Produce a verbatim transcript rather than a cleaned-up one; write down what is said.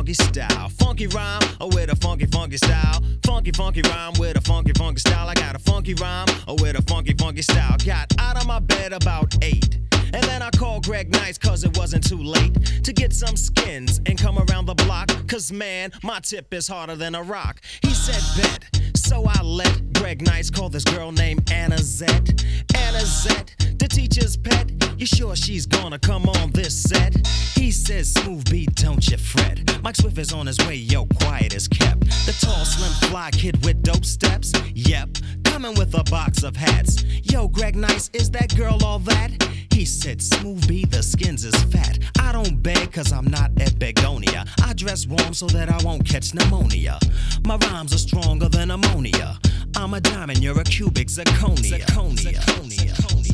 funky style. Funky rhyme with a funky, funky style. Funky, funky rhyme with a funky, funky style. I got a funky rhyme with a funky, funky style. Got out of my bed about eight. And then I called Greg Nice cause it wasn't too late to get some skins and come around the block. Cause man, my tip is harder than a rock. He said bet, so I let Greg Nice call this girl named Anna Zet. Anna Zet, the teacher's pet. You sure she's gonna come on this set? He says, smooth beat, don't you fret. Mike Swift is on his way, yo, quiet as kept. The tall, slim, fly kid with dope steps. Yep, coming with a box of hats. Yo, Greg Nice, is that girl all that? He said, smooth beat, the skins is fat. I don't beg cause I'm not at Begonia. I dress warm so that I won't catch pneumonia. My rhymes are stronger than ammonia. I'm a diamond, you're a cubic zirconia. Zirconia. Zirconia. Zirconia.